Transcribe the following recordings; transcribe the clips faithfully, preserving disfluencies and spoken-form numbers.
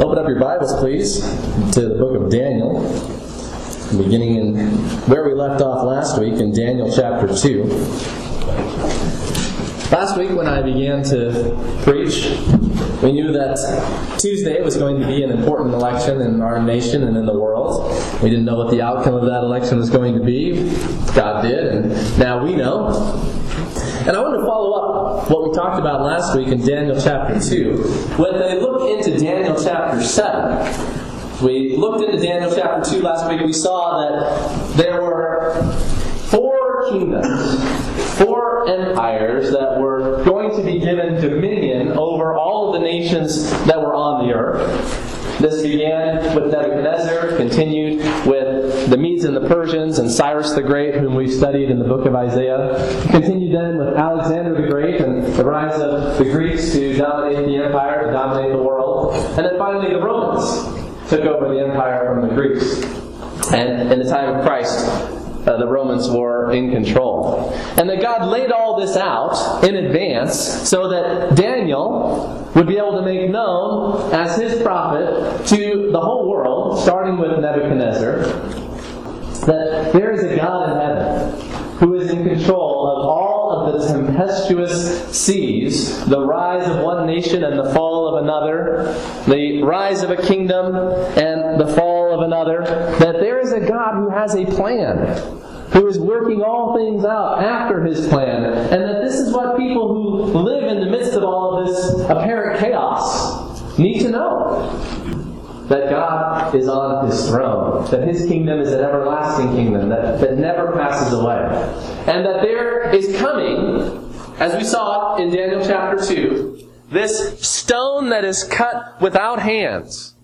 Open up your Bibles, please, to the book of Daniel, beginning in where we left off last week in Daniel chapter two. Last week when I began to preach, we knew that Tuesday was going to be an important election in our nation and in the world. We didn't know what the outcome of that election was going to be. God did, and now we know. And I want to follow up what we talked about last week in Daniel chapter two. When they look into Daniel chapter seven, we looked into Daniel chapter two last week and we saw that there were four kingdoms, four empires that were going to be given dominion over all of the nations that were on the earth. This began with Nebuchadnezzar, continued with the Medes and the Persians and Cyrus the Great, whom we've studied in the book of Isaiah. Continued then with Alexander the Great and the rise of the Greeks to dominate the empire, to dominate the world. And then finally the Romans took over the empire from the Greeks. And in the time of Christ, Uh, the Romans were in control. And that God laid all this out in advance so that Daniel would be able to make known as his prophet to the whole world, starting with Nebuchadnezzar, that there is a God in heaven who is in control of all of the tempestuous seas, the rise of one nation and the fall of another, the rise of a kingdom and the fall of another, that there is a God who has a plan, who is working all things out after His plan, and that this is what people who live in the midst of all of this apparent chaos need to know. That God is on His throne, that His kingdom is an everlasting kingdom that, that never passes away, and that there is coming, as we saw in Daniel chapter two, this stone that is cut without hands,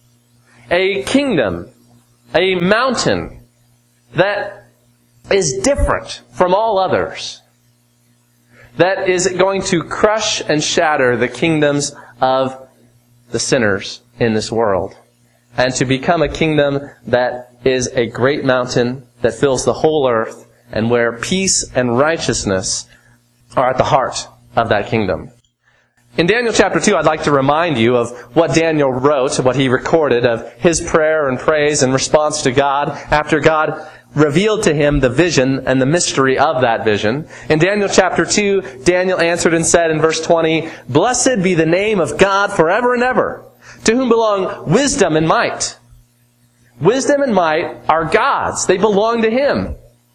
a kingdom, a mountain that is different from all others, that is going to crush and shatter the kingdoms of the sinners in this world, and to become a kingdom that is a great mountain that fills the whole earth, and where peace and righteousness are at the heart of that kingdom. In Daniel chapter two, I'd like to remind you of what Daniel wrote, what he recorded of his prayer and praise in response to God after God revealed to him the vision and the mystery of that vision. In Daniel chapter two, Daniel answered and said in verse twenty, "Blessed be the name of God forever and ever, to whom belong wisdom and might." Wisdom and might are God's. They belong to Him.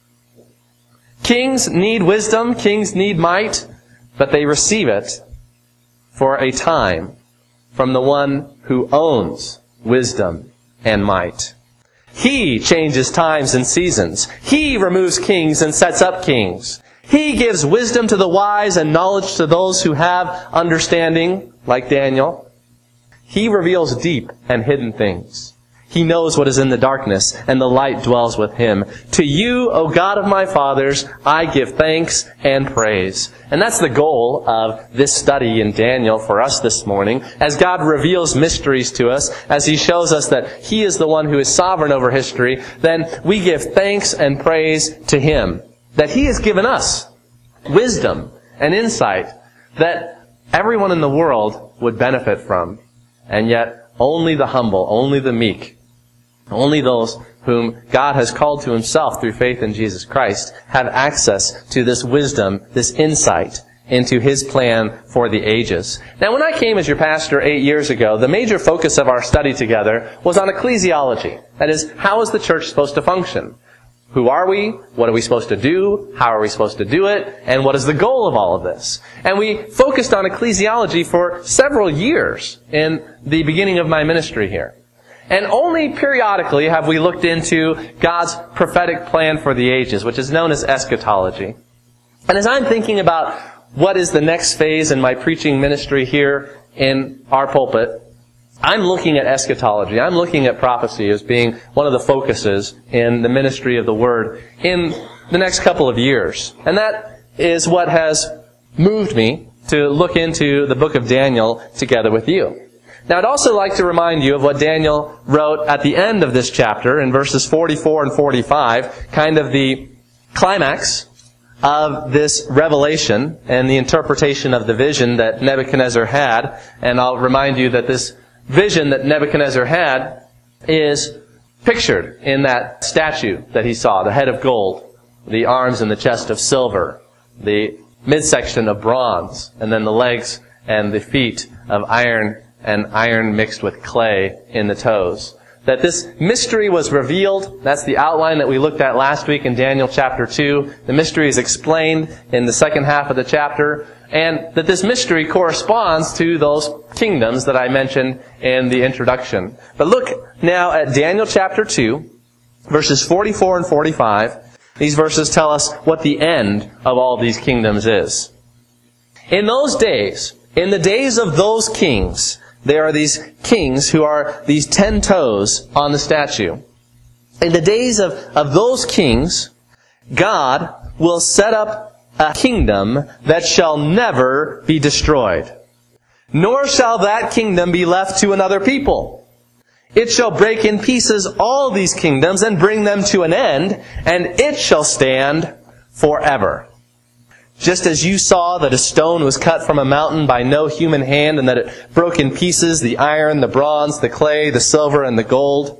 Kings need wisdom, kings need might, but they receive it for a time from the one who owns wisdom and might. He changes times and seasons. He removes kings and sets up kings. He gives wisdom to the wise and knowledge to those who have understanding, like Daniel. He reveals deep and hidden things. He knows what is in the darkness, and the light dwells with Him. To You, O God of my fathers, I give thanks and praise. And that's the goal of this study in Daniel for us this morning. As God reveals mysteries to us, as He shows us that He is the one who is sovereign over history, then we give thanks and praise to Him. That He has given us wisdom and insight that everyone in the world would benefit from. And yet, only the humble, only the meek, only those whom God has called to Himself through faith in Jesus Christ have access to this wisdom, this insight into His plan for the ages. Now, when I came as your pastor eight years ago, the major focus of our study together was on ecclesiology. That is, how is the church supposed to function? Who are we? What are we supposed to do? How are we supposed to do it? And what is the goal of all of this? And we focused on ecclesiology for several years in the beginning of my ministry here. And only periodically have we looked into God's prophetic plan for the ages, which is known as eschatology. And as I'm thinking about what is the next phase in my preaching ministry here in our pulpit, I'm looking at eschatology. I'm looking at prophecy as being one of the focuses in the ministry of the Word in the next couple of years. And that is what has moved me to look into the book of Daniel together with you. Now, I'd also like to remind you of what Daniel wrote at the end of this chapter in verses forty-four and forty-five, kind of the climax of this revelation and the interpretation of the vision that Nebuchadnezzar had. And I'll remind you that this vision that Nebuchadnezzar had is pictured in that statue that he saw, the head of gold, the arms and the chest of silver, the midsection of bronze, and then the legs and the feet of iron, and iron mixed with clay in the toes. That this mystery was revealed. That's the outline that we looked at last week in Daniel chapter two. The mystery is explained in the second half of the chapter. And that this mystery corresponds to those kingdoms that I mentioned in the introduction. But look now at Daniel chapter two, verses forty-four and forty-five. These verses tell us what the end of all these kingdoms is. In those days, in the days of those kings, there are these kings who are these ten toes on the statue. In the days of, of those kings, God will set up a kingdom that shall never be destroyed. Nor shall that kingdom be left to another people. It shall break in pieces all these kingdoms and bring them to an end, and it shall stand forever. Just as you saw that a stone was cut from a mountain by no human hand, and that it broke in pieces the iron, the bronze, the clay, the silver, and the gold,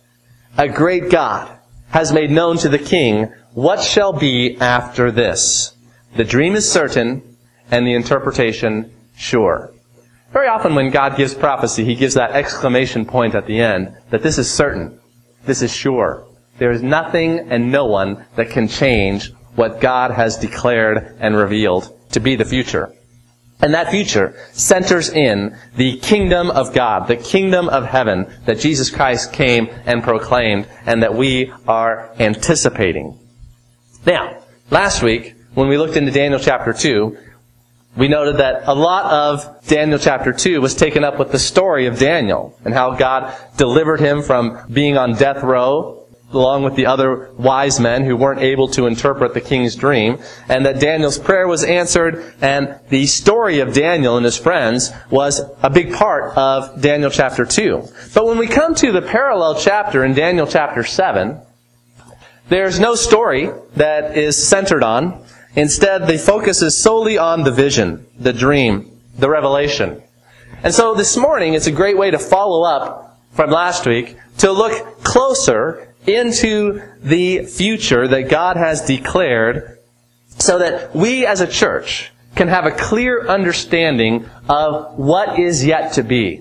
a great God has made known to the king what shall be after this. The dream is certain, and the interpretation sure. Very often when God gives prophecy, He gives that exclamation point at the end, that this is certain, this is sure. There is nothing and no one that can change what God has declared and revealed to be the future. And that future centers in the kingdom of God, the kingdom of heaven that Jesus Christ came and proclaimed and that we are anticipating. Now, last week, when we looked into Daniel chapter two, we noted that a lot of Daniel chapter two was taken up with the story of Daniel and how God delivered him from being on death row along with the other wise men who weren't able to interpret the king's dream, and that Daniel's prayer was answered, and the story of Daniel and his friends was a big part of Daniel chapter two. But when we come to the parallel chapter in Daniel chapter seven, there's no story that is centered on. Instead, the focus is solely on the vision, the dream, the revelation. And so this morning, it's a great way to follow up from last week to look closer into the future that God has declared so that we as a church can have a clear understanding of what is yet to be.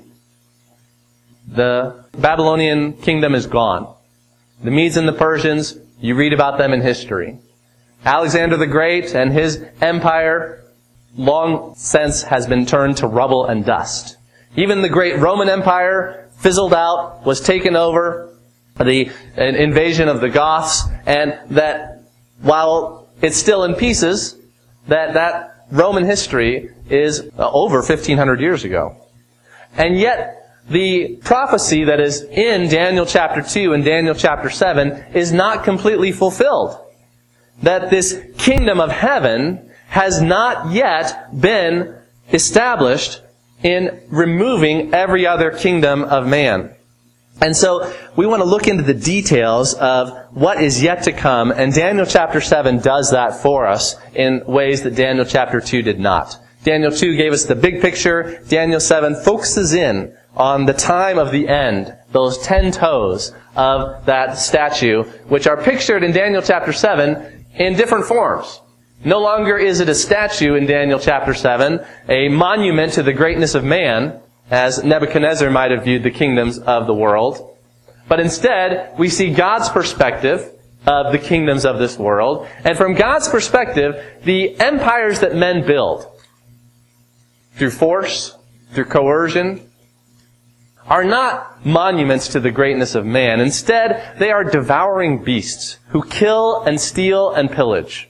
The Babylonian kingdom is gone. The Medes and the Persians, you read about them in history. Alexander the Great and his empire long since has been turned to rubble and dust. Even the great Roman Empire fizzled out, was taken over, the an invasion of the Goths, and that while it's still in pieces, that that Roman history is uh, over fifteen hundred years ago. And yet, the prophecy that is in Daniel chapter two and Daniel chapter seven is not completely fulfilled. That this kingdom of heaven has not yet been established in removing every other kingdom of man. And so we want to look into the details of what is yet to come, and Daniel chapter seven does that for us in ways that Daniel chapter two did not. Daniel two gave us the big picture. Daniel seven focuses in on the time of the end, those ten toes of that statue, which are pictured in Daniel chapter seven in different forms. No longer is it a statue in Daniel chapter seven, a monument to the greatness of man, as Nebuchadnezzar might have viewed the kingdoms of the world. But instead, we see God's perspective of the kingdoms of this world. And from God's perspective, the empires that men build, through force, through coercion, are not monuments to the greatness of man. Instead, they are devouring beasts who kill and steal and pillage.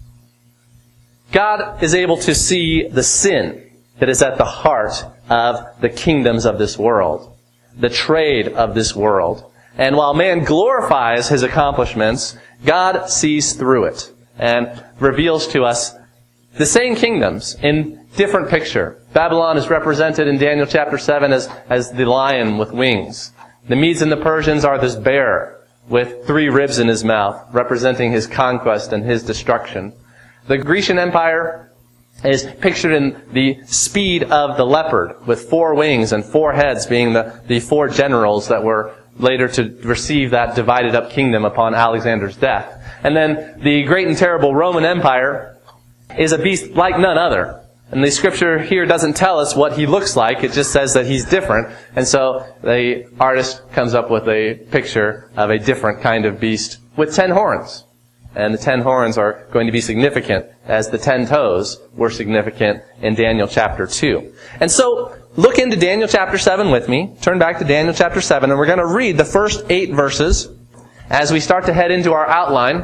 God is able to see the sin that is at the heart of the kingdoms of this world, the trade of this world. And while man glorifies his accomplishments, God sees through it and reveals to us the same kingdoms in different picture. Babylon is represented in Daniel chapter seven as, as the lion with wings. The Medes and the Persians are this bear with three ribs in his mouth, representing his conquest and his destruction. The Grecian Empire is pictured in the speed of the leopard, with four wings and four heads, being the, the four generals that were later to receive that divided up kingdom upon Alexander's death. And then the great and terrible Roman Empire is a beast like none other. And the scripture here doesn't tell us what he looks like, it just says that he's different. And so the artist comes up with a picture of a different kind of beast with ten horns. And the ten horns are going to be significant, as the ten toes were significant in Daniel chapter two. And so, look into Daniel chapter seven with me. Turn back to Daniel chapter seven, and we're going to read the first eight verses as we start to head into our outline.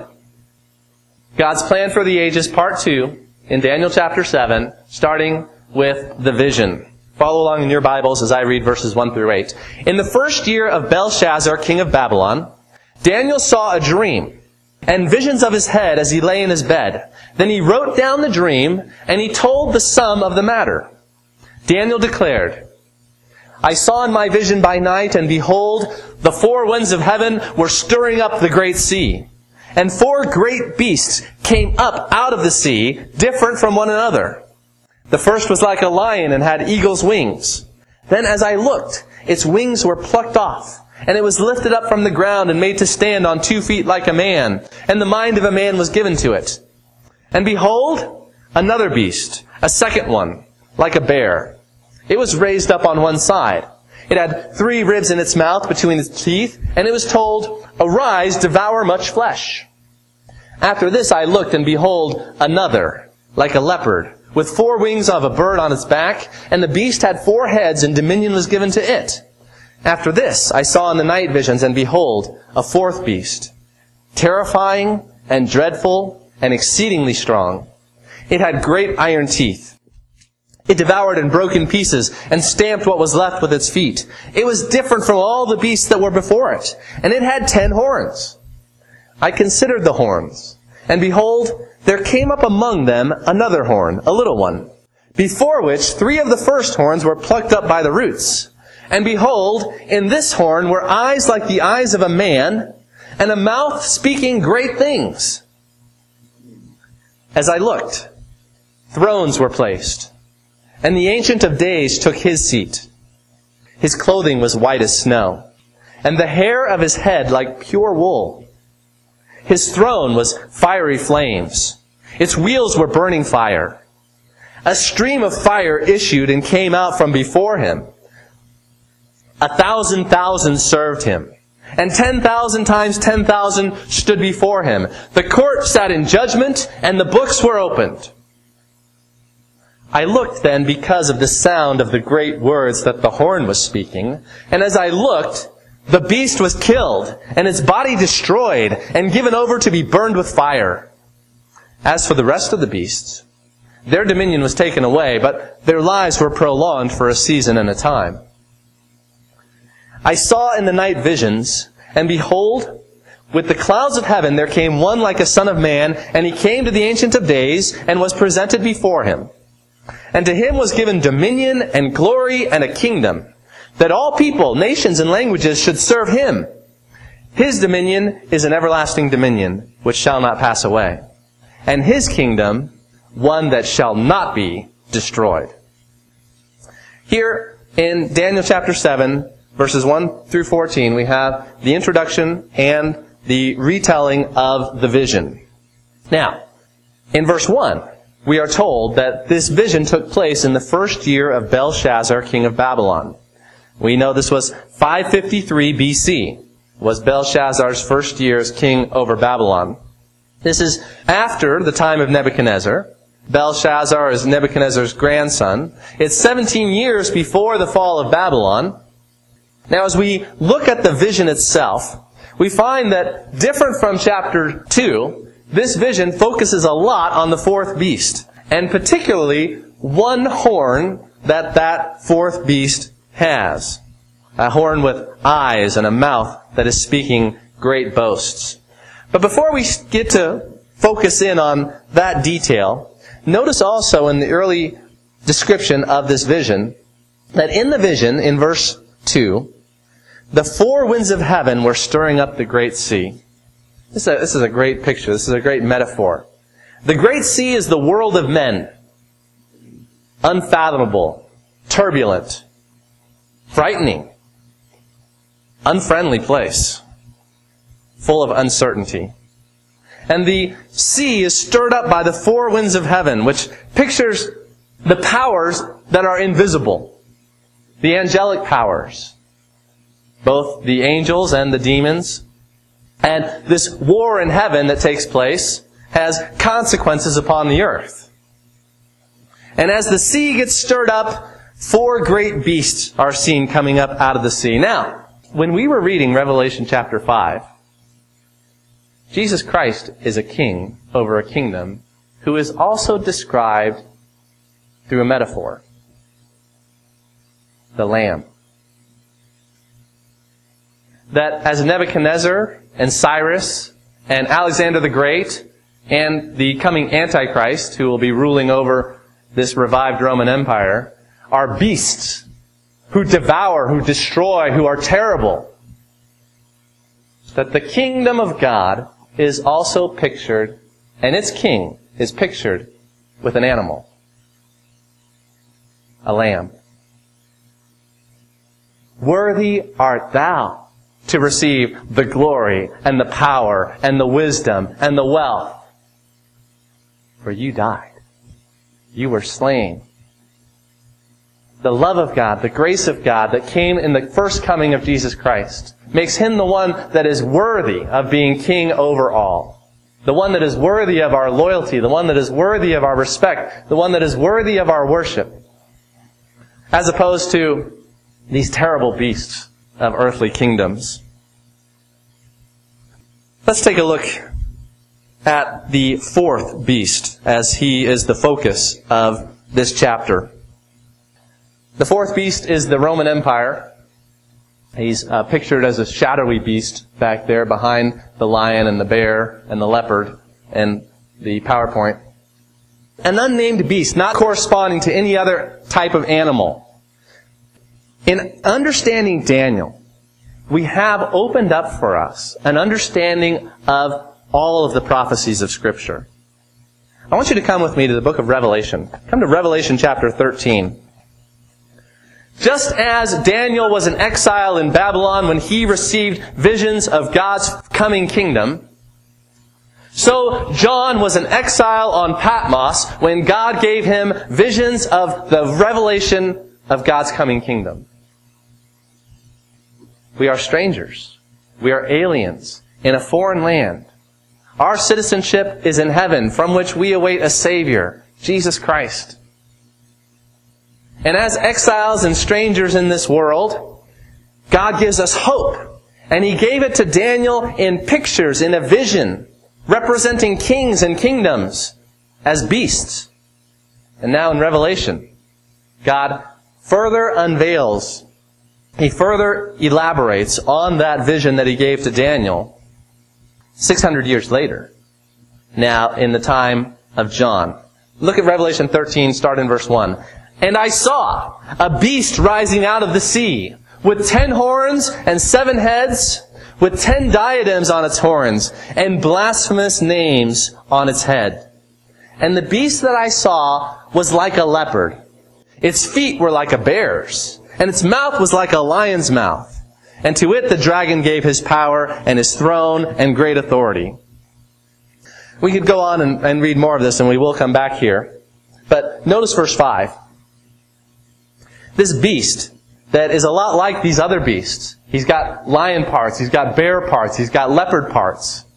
God's Plan for the Ages, part two, in Daniel chapter seven, starting with the vision. Follow along in your Bibles as I read verses one through eight. In the first year of Belshazzar, king of Babylon, Daniel saw a dream and visions of his head as he lay in his bed. Then he wrote down the dream, and he told the sum of the matter. Daniel declared, I saw in my vision by night, and behold, the four winds of heaven were stirring up the great sea. And four great beasts came up out of the sea, different from one another. The first was like a lion and had eagle's wings. Then as I looked, its wings were plucked off, and it was lifted up from the ground and made to stand on two feet like a man, and the mind of a man was given to it. And behold, another beast, a second one, like a bear. It was raised up on one side. It had three ribs in its mouth between its teeth, and it was told, Arise, devour much flesh. After this I looked, and behold, another, like a leopard, with four wings of a bird on its back, and the beast had four heads, and dominion was given to it. After this I saw in the night visions, and behold, a fourth beast, terrifying and dreadful and exceedingly strong. It had great iron teeth. It devoured and broke in pieces, and stamped what was left with its feet. It was different from all the beasts that were before it, and it had ten horns. I considered the horns, and behold, there came up among them another horn, a little one, before which three of the first horns were plucked up by the roots. And behold, in this horn were eyes like the eyes of a man, and a mouth speaking great things. As I looked, thrones were placed, and the Ancient of Days took his seat. His clothing was white as snow, and the hair of his head like pure wool. His throne was fiery flames. Its wheels were burning fire. A stream of fire issued and came out from before him. A thousand thousand served him, and ten thousand times ten thousand stood before him. The court sat in judgment, and the books were opened. I looked then because of the sound of the great words that the horn was speaking, and as I looked, the beast was killed, and its body destroyed, and given over to be burned with fire. As for the rest of the beasts, their dominion was taken away, but their lives were prolonged for a season and a time. I saw in the night visions, and behold, with the clouds of heaven there came one like a son of man, and he came to the Ancient of Days, and was presented before him. And to him was given dominion and glory and a kingdom, that all people, nations, and languages should serve him. His dominion is an everlasting dominion, which shall not pass away, and his kingdom one that shall not be destroyed. Here in Daniel chapter seven, verses one through fourteen, we have the introduction and the retelling of the vision. Now, in verse one, we are told that this vision took place in the first year of Belshazzar, king of Babylon. We know this was five fifty-three B C, was Belshazzar's first year as king over Babylon. This is after the time of Nebuchadnezzar. Belshazzar is Nebuchadnezzar's grandson. It's seventeen years before the fall of Babylon. Now, as we look at the vision itself, we find that different from chapter two, this vision focuses a lot on the fourth beast, and particularly one horn that that fourth beast has. A horn with eyes and a mouth that is speaking great boasts. But before we get to focus in on that detail, notice also in the early description of this vision, that in the vision, in verse two, the four winds of heaven were stirring up the great sea. This is, a, this is a great picture. This is a great metaphor. The great sea is the world of men. unfathomable, turbulent, frightening, unfriendly place, full of uncertainty. And the sea is stirred up by the four winds of heaven, which pictures the powers that are invisible, the angelic powers, both the angels and the demons. And this war in heaven that takes place has consequences upon the earth. And as the sea gets stirred up, four great beasts are seen coming up out of the sea. Now, when we were reading Revelation chapter five, Jesus Christ is a king over a kingdom who is also described through a metaphor. The Lamb. That as Nebuchadnezzar and Cyrus and Alexander the Great and the coming Antichrist, who will be ruling over this revived Roman Empire, are beasts who devour, who destroy, who are terrible. That the kingdom of God is also pictured, and its king is pictured with an animal. A lamb. Worthy art thou to receive the glory and the power and the wisdom and the wealth. For you died. You were slain. The love of God, the grace of God that came in the first coming of Jesus Christ makes Him the one that is worthy of being king over all. The one that is worthy of our loyalty, the one that is worthy of our respect, the one that is worthy of our worship. As opposed to these terrible beasts of earthly kingdoms. Let's take a look at the fourth beast as he is the focus of this chapter. The fourth beast is the Roman Empire. He's uh, pictured as a shadowy beast back there behind the lion and the bear and the leopard and the PowerPoint. An unnamed beast, not corresponding to any other type of animal. In understanding Daniel, we have opened up for us an understanding of all of the prophecies of Scripture. I want you to come with me to the book of Revelation. Come to Revelation chapter thirteen. Just as Daniel was in exile in Babylon when he received visions of God's coming kingdom, so John was in exile on Patmos when God gave him visions of the revelation of God's coming kingdom. We are strangers. We are aliens in a foreign land. Our citizenship is in heaven, from which we await a Savior, Jesus Christ. And as exiles and strangers in this world, God gives us hope. And He gave it to Daniel in pictures, in a vision, representing kings and kingdoms as beasts. And now in Revelation, God further unveils, He further elaborates on that vision that He gave to Daniel six hundred years later, now in the time of John. Look at Revelation thirteen, start in verse one. And I saw a beast rising out of the sea, with ten horns and seven heads, with ten diadems on its horns, and blasphemous names on its head. And the beast that I saw was like a leopard. Its feet were like a bear's, and its mouth was like a lion's mouth. And to it the dragon gave his power and his throne and great authority. We could go on and, and read more of this, and we will come back here. But notice verse five. This beast that is a lot like these other beasts. He's got lion parts, he's got bear parts, he's got leopard parts.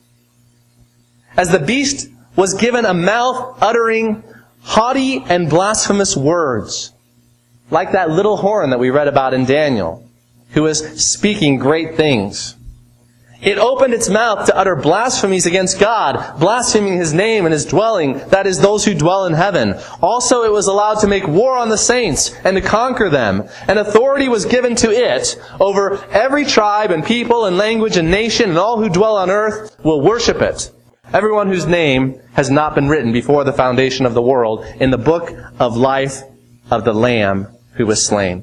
As the beast was given a mouth uttering haughty and blasphemous words, like that little horn that we read about in Daniel, who is speaking great things. It opened its mouth to utter blasphemies against God, blaspheming His name and His dwelling, that is, those who dwell in heaven. Also it was allowed to make war on the saints and to conquer them. And authority was given to it over every tribe and people and language and nation, and all who dwell on earth will worship it. Everyone whose name has not been written before the foundation of the world in the book of life of the Lamb who was slain.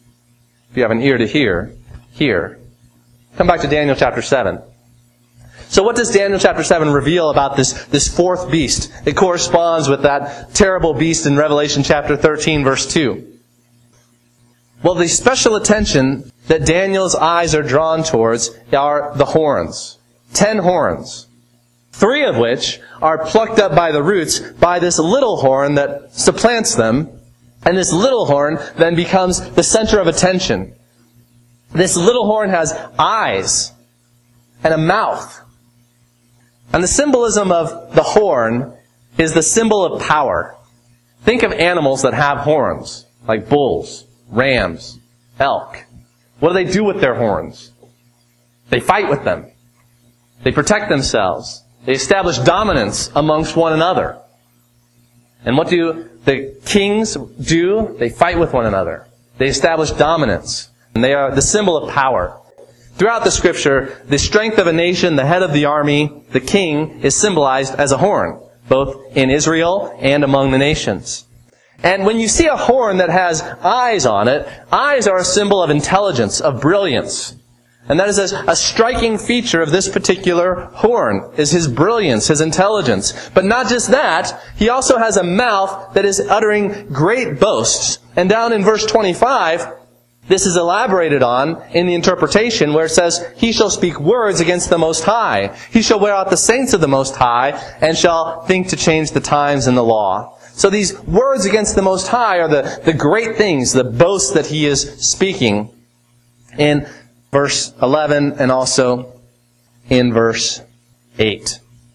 If you have an ear to hear, hear. Come back to Daniel chapter seven. So what does Daniel chapter seven reveal about this, this fourth beast? It corresponds with that terrible beast in Revelation chapter thirteen, verse two. Well, the special attention that Daniel's eyes are drawn towards are the horns. Ten horns. Three of which are plucked up by the roots by this little horn that supplants them. And this little horn then becomes the center of attention. This little horn has eyes and a mouth. And the symbolism of the horn is the symbol of power. Think of animals that have horns, like bulls, rams, elk. What do they do with their horns? They fight with them. They protect themselves. They establish dominance amongst one another. And what do the kings do? They fight with one another. They establish dominance. And they are the symbol of power. Throughout the Scripture, the strength of a nation, the head of the army, the king, is symbolized as a horn, both in Israel and among the nations. And when you see a horn that has eyes on it, eyes are a symbol of intelligence, of brilliance. And that is a, a striking feature of this particular horn, is his brilliance, his intelligence. But not just that, he also has a mouth that is uttering great boasts. And down in verse twenty-five, this is elaborated on in the interpretation where it says, He shall speak words against the Most High. He shall wear out the saints of the Most High, and shall think to change the times and the law. So these words against the Most High are the, the great things, the boasts that he is speaking in verse eleven and also in verse eight.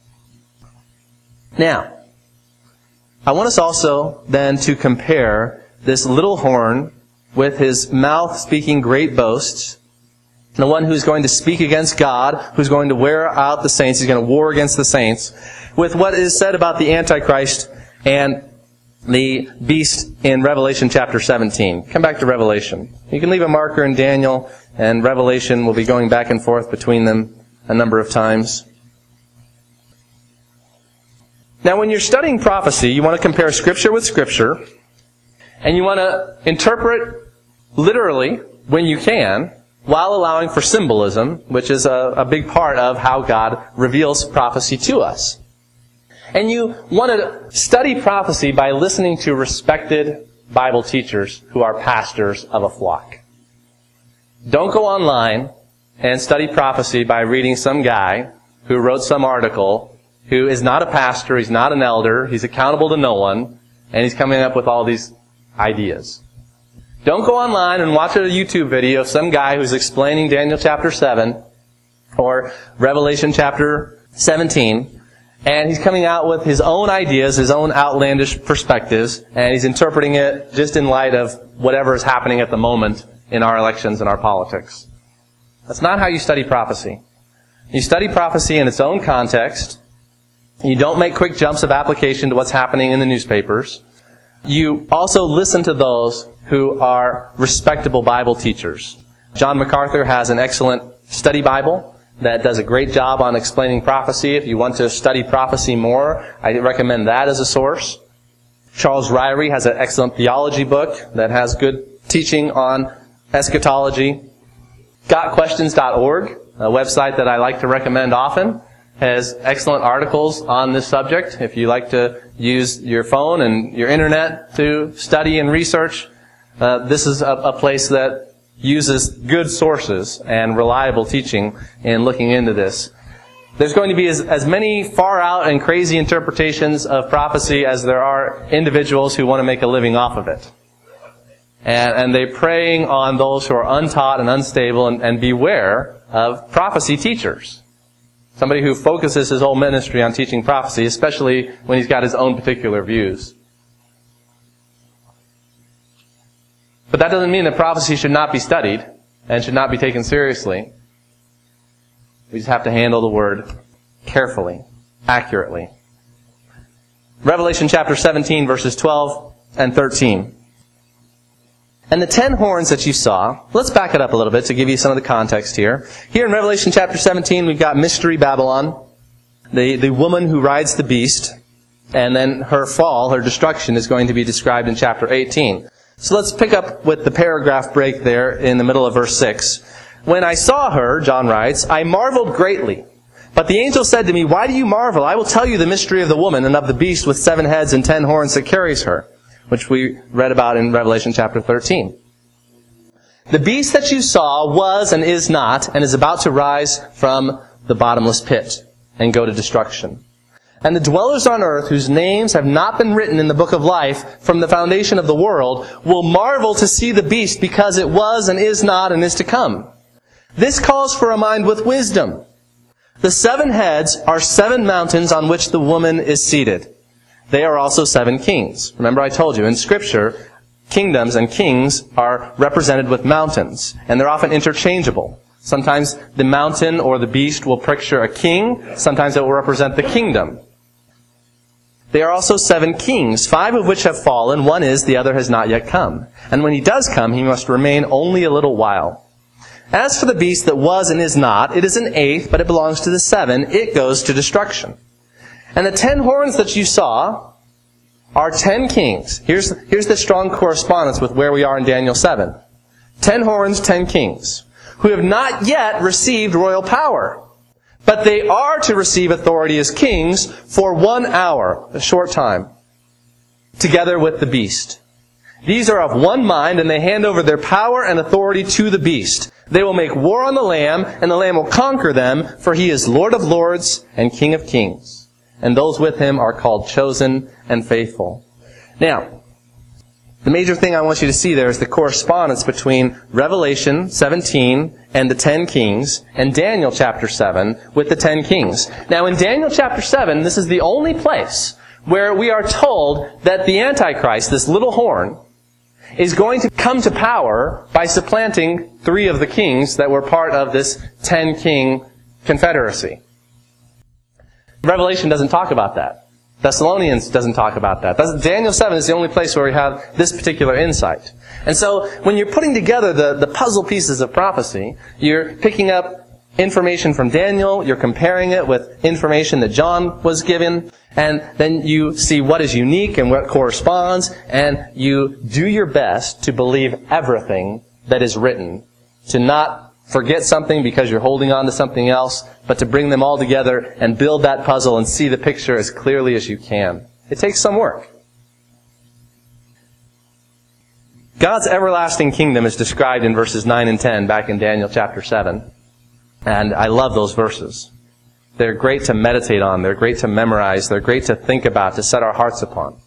Now, I want us also then to compare this little horn with his mouth speaking great boasts, the one who's going to speak against God, who's going to wear out the saints, he's going to war against the saints, with what is said about the Antichrist and the beast in Revelation chapter seventeen. Come back to Revelation. You can leave a marker in Daniel, and Revelation will be going back and forth between them a number of times. Now, when you're studying prophecy, you want to compare Scripture with Scripture, and you want to interpret literally when you can, while allowing for symbolism, which is a, a big part of how God reveals prophecy to us. And you want to study prophecy by listening to respected Bible teachers who are pastors of a flock. Don't go online and study prophecy by reading some guy who wrote some article who is not a pastor, he's not an elder, he's accountable to no one, and he's coming up with all these ideas. Don't go online and watch a YouTube video of some guy who's explaining Daniel chapter seven or Revelation chapter seventeen, and he's coming out with his own ideas, his own outlandish perspectives, and he's interpreting it just in light of whatever is happening at the moment in our elections and our politics. That's not how you study prophecy. You study prophecy in its own context. You don't make quick jumps of application to what's happening in the newspapers. You also listen to those who are respectable Bible teachers. John MacArthur has an excellent study Bible that does a great job on explaining prophecy. If you want to study prophecy more, I recommend that as a source. Charles Ryrie has an excellent theology book that has good teaching on eschatology. got questions dot org, a website that I like to recommend often, has excellent articles on this subject. If you like to use your phone and your internet to study and research, uh, this is a, a place that uses good sources and reliable teaching in looking into this. There's going to be as, as many far out and crazy interpretations of prophecy as there are individuals who want to make a living off of it. And, and they're preying on those who are untaught and unstable, and, and beware of prophecy teachers. Somebody who focuses his whole ministry on teaching prophecy, especially when he's got his own particular views. But that doesn't mean that prophecy should not be studied and should not be taken seriously. We just have to handle the word carefully, accurately. Revelation chapter seventeen, verses twelve and thirteen. And the ten horns that you saw, let's back it up a little bit to give you some of the context here. Here in Revelation chapter seventeen, we've got Mystery Babylon, the, the woman who rides the beast, and then her fall, her destruction, is going to be described in chapter eighteen. So let's pick up with the paragraph break there in the middle of verse six. When I saw her, John writes, I marveled greatly, But the angel said to me, why do you marvel? I will tell you the mystery of the woman and of the beast with seven heads and ten horns that carries her, which we read about in Revelation chapter thirteen. The beast that you saw was and is not, and is about to rise from the bottomless pit and go to destruction. And the dwellers on earth, whose names have not been written in the book of life from the foundation of the world, will marvel to see the beast, because it was and is not and is to come. This calls for a mind with wisdom. The seven heads are seven mountains on which the woman is seated. They are also seven kings. Remember, I told you, in Scripture, kingdoms and kings are represented with mountains, and they're often interchangeable. Sometimes the mountain or the beast will picture a king. Sometimes it will represent the kingdom. They are also seven kings, five of which have fallen. One is, the other has not yet come. And when he does come, he must remain only a little while. As for the beast that was and is not, it is an eighth, but it belongs to the seven. It goes to destruction. And the ten horns that you saw are ten kings. Here's, here's the strong correspondence with where we are in Daniel seven. Ten horns, ten kings, who have not yet received royal power. But they are to receive authority as kings for one hour, a short time, together with the beast. These are of one mind, and they hand over their power and authority to the beast. They will make war on the Lamb, and the Lamb will conquer them, for he is Lord of lords and King of kings. And those with him are called chosen and faithful. Now, the major thing I want you to see there is the correspondence between Revelation seventeen and the ten kings, and Daniel chapter seven with the ten kings. Now, in Daniel chapter seven, this is the only place where we are told that the Antichrist, this little horn, is going to come to power by supplanting three of the kings that were part of this ten-king confederacy. Revelation doesn't talk about that. Thessalonians doesn't talk about that. That's, Daniel seven is the only place where we have this particular insight. And so, when you're putting together the, the puzzle pieces of prophecy, you're picking up information from Daniel, you're comparing it with information that John was given, and then you see what is unique and what corresponds, and you do your best to believe everything that is written, to not forget something because you're holding on to something else, but to bring them all together and build that puzzle and see the picture as clearly as you can. It takes some work. God's everlasting kingdom is described in verses nine and ten back in Daniel chapter seven. And I love those verses. They're great to meditate on. They're great to memorize. They're great to think about, to set our hearts upon.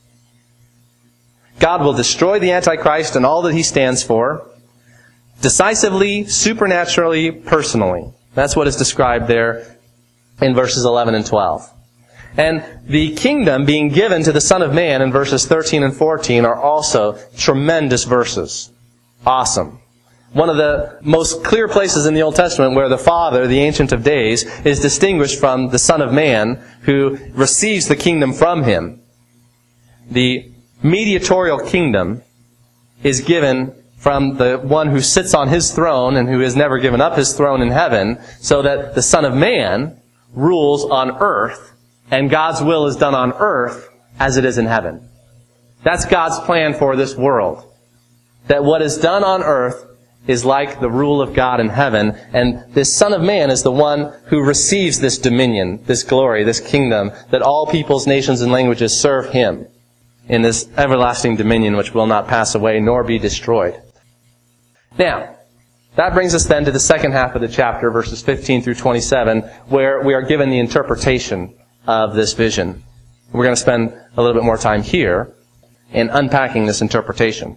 God will destroy the Antichrist and all that he stands for, decisively, supernaturally, personally. That's what is described there in verses eleven and twelve. And the kingdom being given to the Son of Man in verses thirteen and fourteen are also tremendous verses. Awesome. One of the most clear places in the Old Testament where the Father, the Ancient of Days, is distinguished from the Son of Man who receives the kingdom from him. The mediatorial kingdom is given from the one who sits on his throne and who has never given up his throne in heaven, so that the Son of Man rules on earth, and God's will is done on earth as it is in heaven. That's God's plan for this world. That what is done on earth is like the rule of God in heaven, and this Son of Man is the one who receives this dominion, this glory, this kingdom, that all peoples, nations, and languages serve him in this everlasting dominion which will not pass away nor be destroyed. Now, that brings us then to the second half of the chapter, verses fifteen through twenty-seven, where we are given the interpretation of this vision. We're going to spend a little bit more time here in unpacking this interpretation.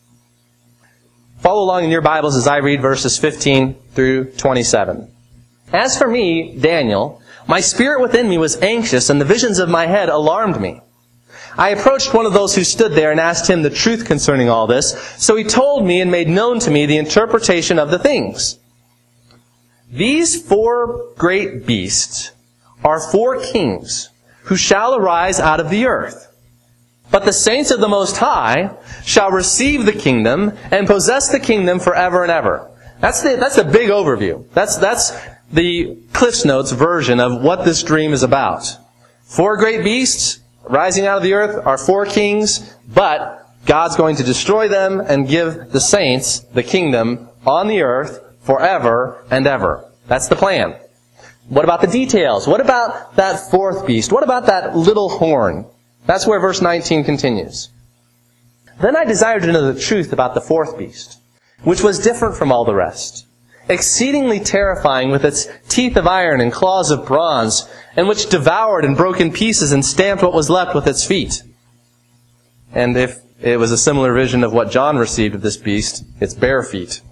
Follow along in your Bibles as I read verses fifteen through twenty-seven. As for me, Daniel, my spirit within me was anxious, and the visions of my head alarmed me. I approached one of those who stood there and asked him the truth concerning all this. So he told me and made known to me the interpretation of the things. These four great beasts are four kings who shall arise out of the earth. But the saints of the Most High shall receive the kingdom and possess the kingdom forever and ever. That's the, that's the big overview. That's, that's the Cliff's Notes version of what this dream is about. Four great beasts rising out of the earth are four kings, but God's going to destroy them and give the saints the kingdom on the earth forever and ever. That's the plan. What about the details? What about that fourth beast? What about that little horn? That's where verse nineteen continues. Then I desired to know the truth about the fourth beast, which was different from all the rest, exceedingly terrifying with its teeth of iron and claws of bronze, and which devoured and broke in pieces and stamped what was left with its feet. And if it was a similar vision of what John received of this beast, its bare feet.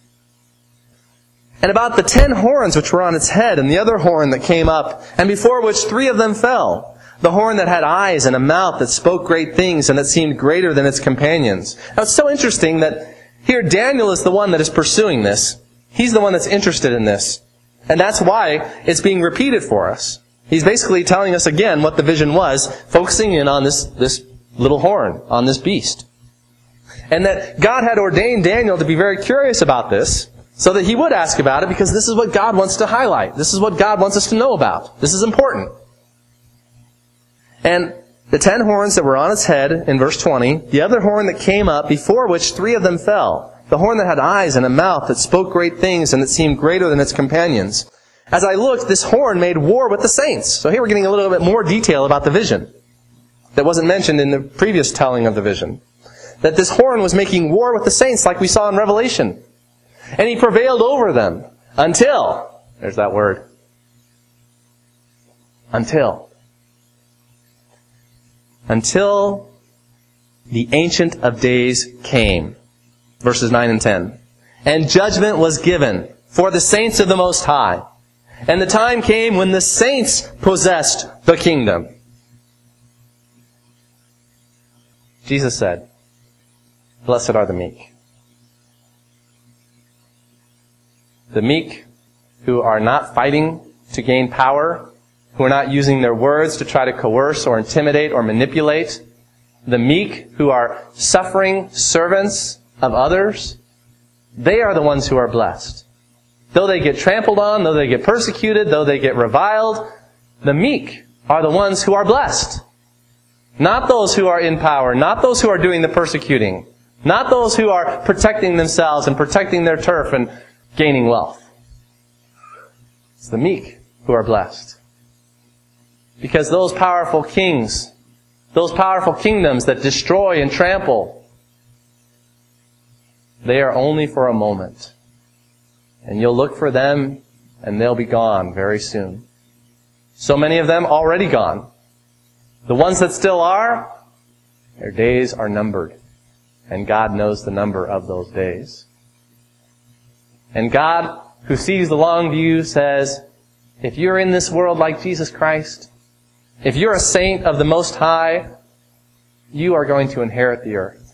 And about the ten horns which were on its head, and the other horn that came up, and before which three of them fell. The horn that had eyes and a mouth that spoke great things, and that seemed greater than its companions. Now it's so interesting that here Daniel is the one that is pursuing this. He's the one that's interested in this. And that's why it's being repeated for us. He's basically telling us again what the vision was, focusing in on this, this little horn, on this beast. And that God had ordained Daniel to be very curious about this, so that he would ask about it, because this is what God wants to highlight. This is what God wants us to know about. This is important. And the ten horns that were on its head, in verse twenty, the other horn that came up, before which three of them fell. The horn that had eyes and a mouth that spoke great things and that seemed greater than its companions. As I looked, this horn made war with the saints. So here we're getting a little bit more detail about the vision that wasn't mentioned in the previous telling of the vision. That this horn was making war with the saints like we saw in Revelation. And he prevailed over them until, there's that word, until, until the Ancient of Days came. Verses nine and ten. And judgment was given for the saints of the Most High. And the time came when the saints possessed the kingdom. Jesus said, "Blessed are the meek." The meek who are not fighting to gain power, who are not using their words to try to coerce or intimidate or manipulate. The meek who are suffering servants of others, they are the ones who are blessed. Though they get trampled on, though they get persecuted, though they get reviled, the meek are the ones who are blessed. Not those who are in power, not those who are doing the persecuting, not those who are protecting themselves and protecting their turf and gaining wealth. It's the meek who are blessed. Because those powerful kings, those powerful kingdoms that destroy and trample, they are only for a moment. And you'll look for them, and they'll be gone very soon. So many of them already gone. The ones that still are, their days are numbered. And God knows the number of those days. And God, who sees the long view, says, if you're in this world like Jesus Christ, if you're a saint of the Most High, you are going to inherit the earth.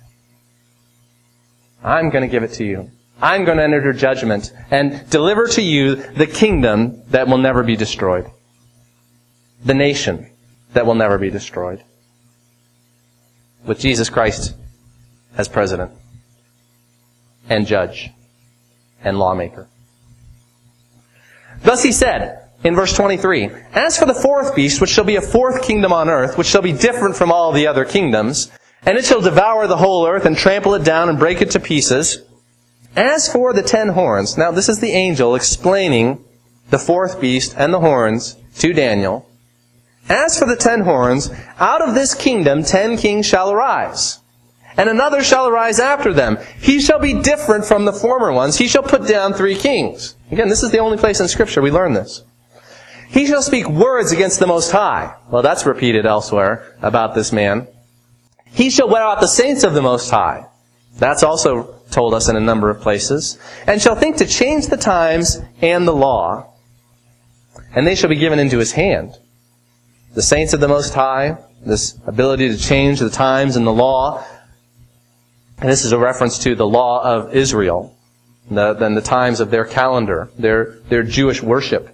I'm going to give it to you. I'm going to enter your judgment and deliver to you the kingdom that will never be destroyed. The nation that will never be destroyed. With Jesus Christ as president and judge and lawmaker. Thus he said in verse twenty-three, as for the fourth beast, which shall be a fourth kingdom on earth, which shall be different from all the other kingdoms, and it shall devour the whole earth and trample it down and break it to pieces. As for the ten horns, now this is the angel explaining the fourth beast and the horns to Daniel. As for the ten horns, out of this kingdom ten kings shall arise, and another shall arise after them. He shall be different from the former ones. He shall put down three kings. Again, this is the only place in Scripture we learn this. He shall speak words against the Most High. Well, that's repeated elsewhere about this man. He shall wear out the saints of the Most High. That's also told us in a number of places. And shall think to change the times and the law. And they shall be given into his hand. The saints of the Most High, this ability to change the times and the law. And this is a reference to the law of Israel. The, then the times of their calendar, their, their Jewish worship.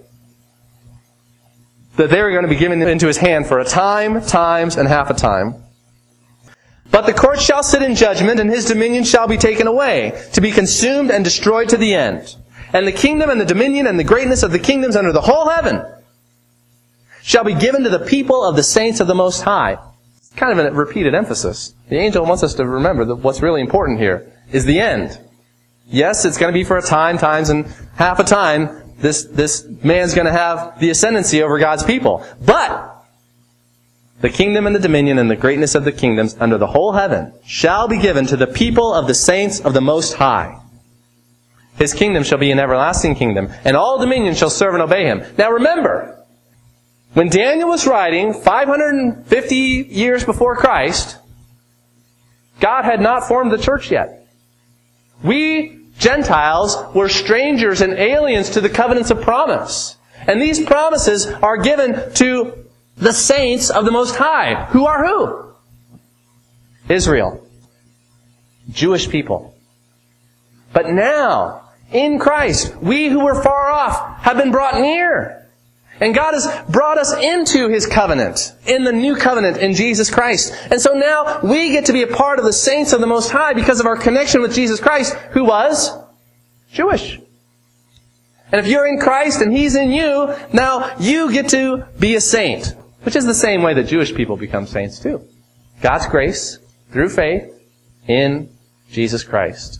That they're going to be given into his hand for a time, times, and half a time. But the court shall sit in judgment, and his dominion shall be taken away, to be consumed and destroyed to the end. And the kingdom and the dominion and the greatness of the kingdoms under the whole heaven shall be given to the people of the saints of the Most High. It's kind of a repeated emphasis. The angel wants us to remember that what's really important here is the end. Yes, it's going to be for a time, times, and half a time, this, this man's going to have the ascendancy over God's people. But the kingdom and the dominion and the greatness of the kingdoms under the whole heaven shall be given to the people of the saints of the Most High. His kingdom shall be an everlasting kingdom, and all dominion shall serve and obey him. Now remember, when Daniel was writing five hundred fifty years before Christ, God had not formed the church yet. We, Gentiles, were strangers and aliens to the covenants of promise. And these promises are given to the saints of the Most High. Who are who? Israel. Jewish people. But now, in Christ, we who were far off have been brought near. And God has brought us into His covenant, in the new covenant in Jesus Christ. And so now we get to be a part of the saints of the Most High because of our connection with Jesus Christ, who was Jewish. And if you're in Christ and He's in you, now you get to be a saint. Which is the same way that Jewish people become saints too. God's grace, through faith, in Jesus Christ.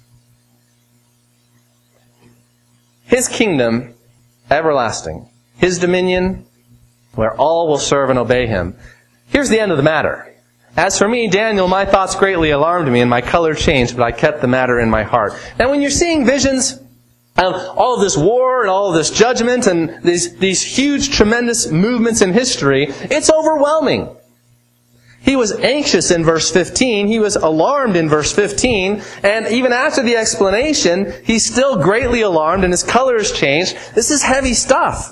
His kingdom, everlasting. His dominion, where all will serve and obey Him. Here's the end of the matter. As for me, Daniel, my thoughts greatly alarmed me, and my color changed, but I kept the matter in my heart. Now when you're seeing visions of all of this war and all of this judgment and these, these huge, tremendous movements in history, it's overwhelming. He was anxious in verse fifteen. He was alarmed in verse fifteen. And even after the explanation, he's still greatly alarmed and his color has changed. This is heavy stuff.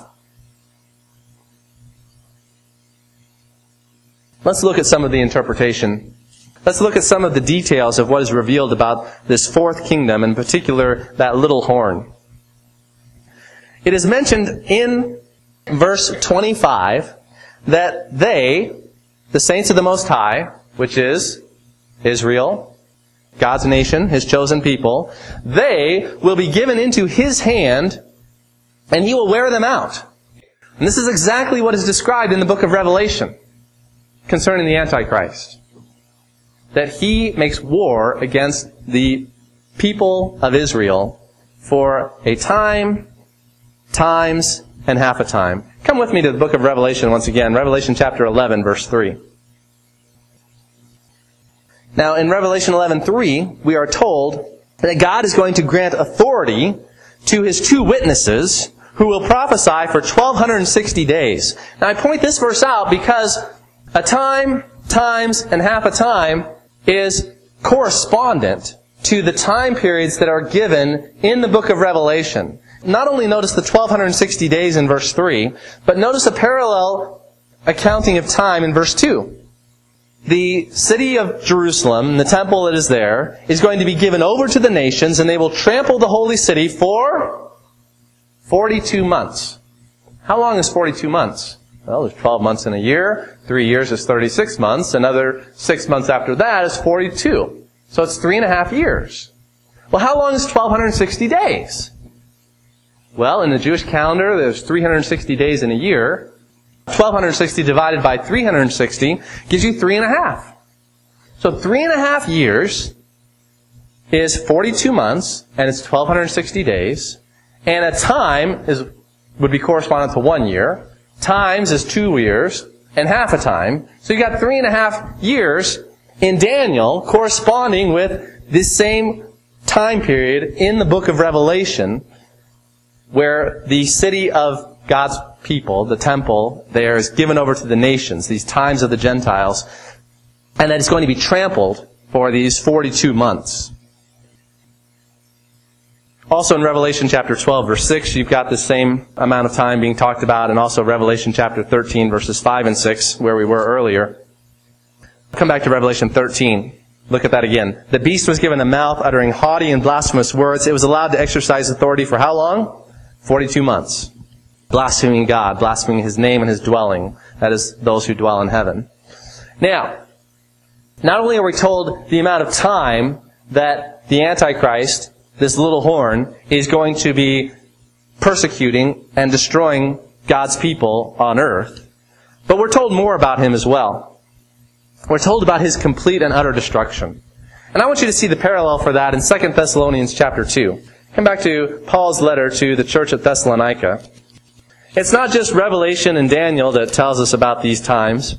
Let's look at some of the interpretation. Let's look at some of the details of what is revealed about this fourth kingdom, in particular that little horn. It is mentioned in verse twenty-five that they, the saints of the Most High, which is Israel, God's nation, His chosen people, they will be given into His hand and He will wear them out. And this is exactly what is described in the book of Revelation concerning the Antichrist. That he makes war against the people of Israel for a time, times, and half a time. Come with me to the book of Revelation once again. Revelation chapter eleven, verse three. Now, in Revelation eleven three, we are told that God is going to grant authority to His two witnesses who will prophesy for twelve sixty days. Now, I point this verse out because a time, times, and half a time is correspondent to the time periods that are given in the book of Revelation. Not only notice the twelve sixty days in verse three, but notice a parallel accounting of time in verse two. The city of Jerusalem, the temple that is there, is going to be given over to the nations, and they will trample the holy city for forty-two months. How long is forty-two months? Well, there's twelve months in a year. Three years is thirty-six months. Another six months after that is forty-two. So it's three and a half years. Well, how long is twelve sixty days? Well, in the Jewish calendar, there's three hundred sixty days in a year. twelve sixty divided by three hundred sixty gives you three and a half. So three and a half years is forty-two months, and it's twelve sixty days. And a time is would be correspondent to one year. Times is two years, and half a time. So you got three and a half years in Daniel corresponding with this same time period in the book of Revelation, where the city of God's people, the temple, there is given over to the nations, these times of the Gentiles, and that it's going to be trampled for these forty-two months. Also in Revelation chapter twelve, verse six, you've got the same amount of time being talked about, and also Revelation chapter thirteen, verses five and six, where we were earlier. Come back to Revelation thirteen. Look at that again. The beast was given a mouth uttering haughty and blasphemous words. It was allowed to exercise authority for how long? forty-two months. Blaspheming God, blaspheming His name and His dwelling. That is, those who dwell in heaven. Now, not only are we told the amount of time that the Antichrist, this little horn, is going to be persecuting and destroying God's people on earth, but we're told more about him as well. We're told about his complete and utter destruction. And I want you to see the parallel for that in Second Thessalonians chapter two. Come back to Paul's letter to the church at Thessalonica. It's not just Revelation and Daniel that tells us about these times,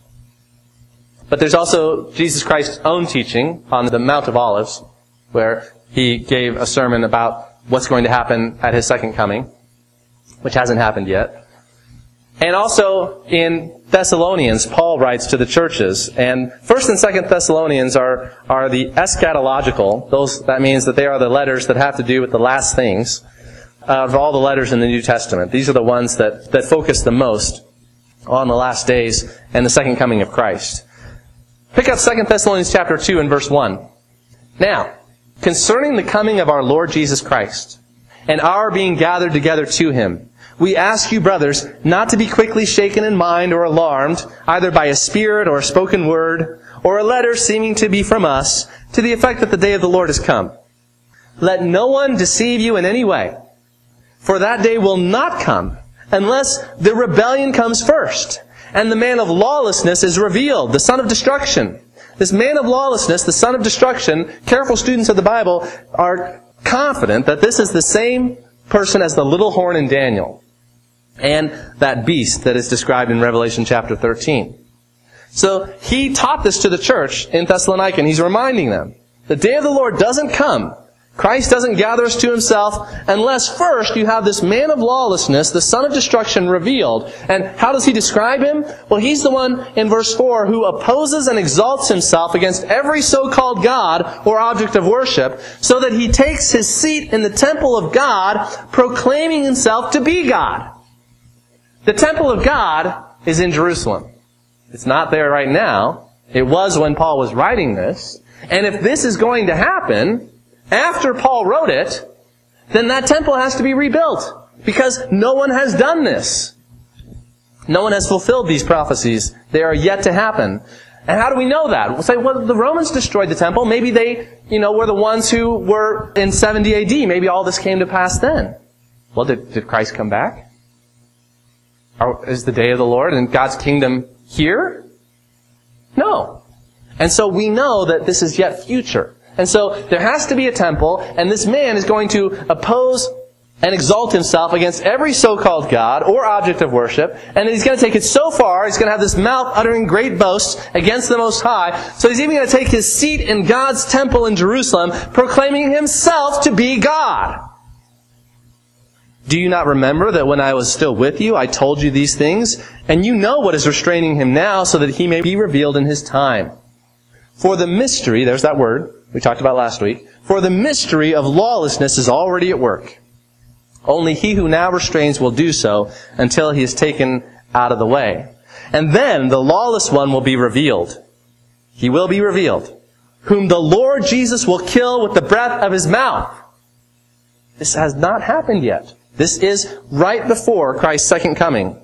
but there's also Jesus Christ's own teaching on the Mount of Olives, where he gave a sermon about what's going to happen at his second coming, which hasn't happened yet. And also in Thessalonians, Paul writes to the churches. And First and Second Thessalonians are, are the eschatological. Those, that means that they are the letters that have to do with the last things of all the letters in the New Testament. These are the ones that, that focus the most on the last days and the second coming of Christ. Pick up Second Thessalonians chapter two and verse one. Now, concerning the coming of our Lord Jesus Christ, and our being gathered together to Him, we ask you, brothers, not to be quickly shaken in mind or alarmed, either by a spirit or a spoken word, or a letter seeming to be from us, to the effect that the day of the Lord has come. Let no one deceive you in any way, for that day will not come, unless the rebellion comes first, and the man of lawlessness is revealed, the son of destruction. This man of lawlessness, the son of destruction, careful students of the Bible are confident that this is the same person as the little horn in Daniel, and that beast that is described in Revelation chapter thirteen. So he taught this to the church in Thessalonica, and he's reminding them, the day of the Lord doesn't come. Christ doesn't gather us to Himself unless first you have this man of lawlessness, the son of destruction, revealed. And how does he describe him? Well, he's the one in verse four who opposes and exalts himself against every so-called God or object of worship, so that he takes his seat in the temple of God, proclaiming himself to be God. The temple of God is in Jerusalem. It's not there right now. It was when Paul was writing this. And if this is going to happen after Paul wrote it, then that temple has to be rebuilt, because no one has done this. No one has fulfilled these prophecies. They are yet to happen. And how do we know that? We'll say, well, the Romans destroyed the temple. Maybe they, you know, were the ones who were in seventy A D. Maybe all this came to pass then. Well, did, did Christ come back? Or is the day of the Lord and God's kingdom here? No. And so we know that this is yet future. And so there has to be a temple, and this man is going to oppose and exalt himself against every so-called God or object of worship, and he's going to take it so far, he's going to have this mouth uttering great boasts against the Most High, so he's even going to take his seat in God's temple in Jerusalem, proclaiming himself to be God. Do you not remember that when I was still with you, I told you these things? And you know what is restraining him now, so that he may be revealed in his time. For the mystery, there's that word we talked about last week, for the mystery of lawlessness is already at work. Only he who now restrains will do so until he is taken out of the way. And then the lawless one will be revealed. He will be revealed, whom the Lord Jesus will kill with the breath of His mouth. This has not happened yet. This is right before Christ's second coming.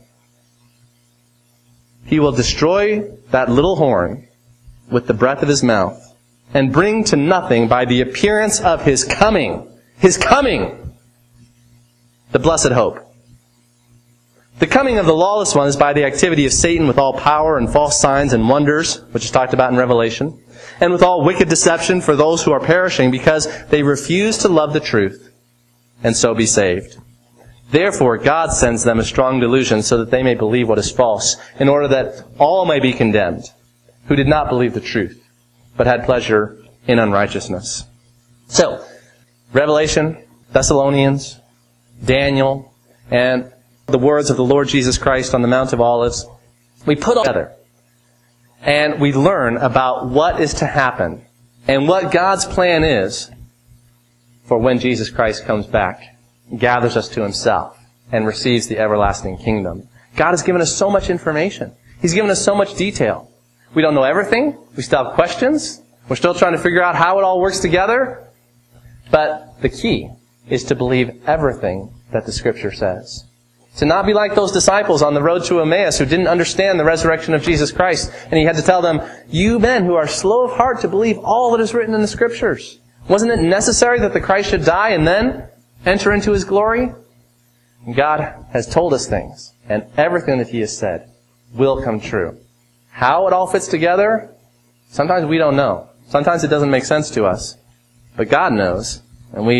He will destroy that little horn with the breath of His mouth, and bring to nothing by the appearance of His coming. His coming! The blessed hope. The coming of the lawless one is by the activity of Satan with all power and false signs and wonders, which is talked about in Revelation, and with all wicked deception for those who are perishing because they refuse to love the truth and so be saved. Therefore, God sends them a strong delusion so that they may believe what is false, in order that all may be condemned who did not believe the truth, but had pleasure in unrighteousness. So, Revelation, Thessalonians, Daniel, and the words of the Lord Jesus Christ on the Mount of Olives, we put all together, and we learn about what is to happen, and what God's plan is for when Jesus Christ comes back, gathers us to Himself, and receives the everlasting kingdom. God has given us so much information. He's given us so much detail. We don't know everything. We still have questions. We're still trying to figure out how it all works together. But the key is to believe everything that the Scripture says. To not be like those disciples on the road to Emmaus who didn't understand the resurrection of Jesus Christ. And He had to tell them, you men who are slow of heart to believe all that is written in the Scriptures. Wasn't it necessary that the Christ should die and then enter into His glory? God has told us things, and everything that He has said will come true. How it all fits together, sometimes we don't know. Sometimes it doesn't make sense to us. But God knows, and we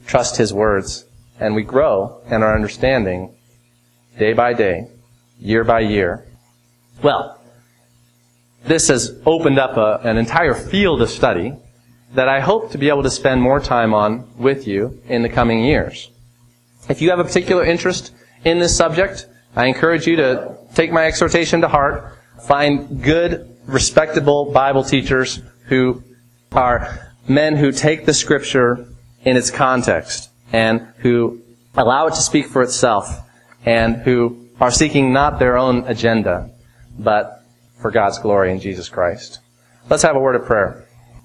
trust His words, and we grow in our understanding day by day, year by year. Well, this has opened up a, an entire field of study that I hope to be able to spend more time on with you in the coming years. If you have a particular interest in this subject, I encourage you to take my exhortation to heart, find good, respectable Bible teachers who are men who take the Scripture in its context and who allow it to speak for itself and who are seeking not their own agenda, but for God's glory in Jesus Christ. Let's have a word of prayer.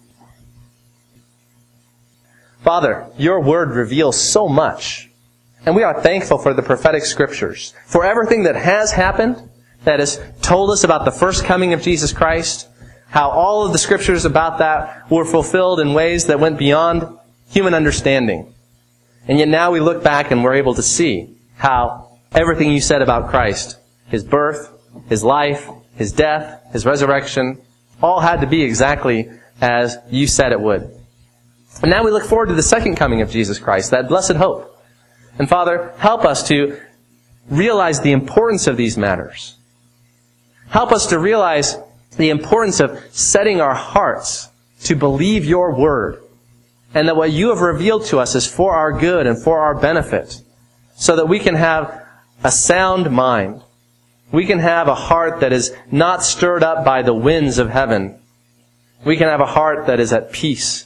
Father, your word reveals so much, and we are thankful for the prophetic Scriptures, for everything that has happened, that has told us about the first coming of Jesus Christ, how all of the Scriptures about that were fulfilled in ways that went beyond human understanding. And yet now we look back and we're able to see how everything you said about Christ, His birth, His life, His death, His resurrection, all had to be exactly as you said it would. And now we look forward to the second coming of Jesus Christ, that blessed hope. And Father, help us to realize the importance of these matters. Help us to realize the importance of setting our hearts to believe your word, and that what you have revealed to us is for our good and for our benefit, so that we can have a sound mind. We can have a heart that is not stirred up by the winds of heaven. We can have a heart that is at peace,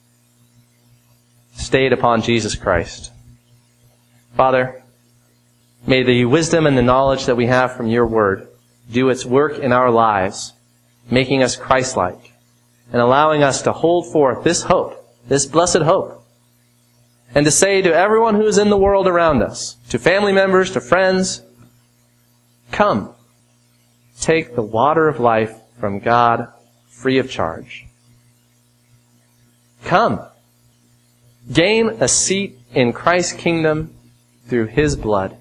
stayed upon Jesus Christ. Father, may the wisdom and the knowledge that we have from your word do its work in our lives, making us Christ-like and allowing us to hold forth this hope, this blessed hope, and to say to everyone who is in the world around us, to family members, to friends, come, take the water of life from God free of charge. Come, gain a seat in Christ's kingdom through His blood.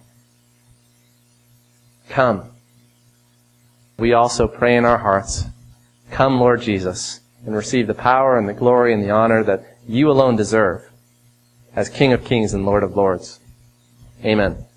Come. We also pray in our hearts, come, Lord Jesus, and receive the power and the glory and the honor that you alone deserve as King of Kings and Lord of Lords. Amen.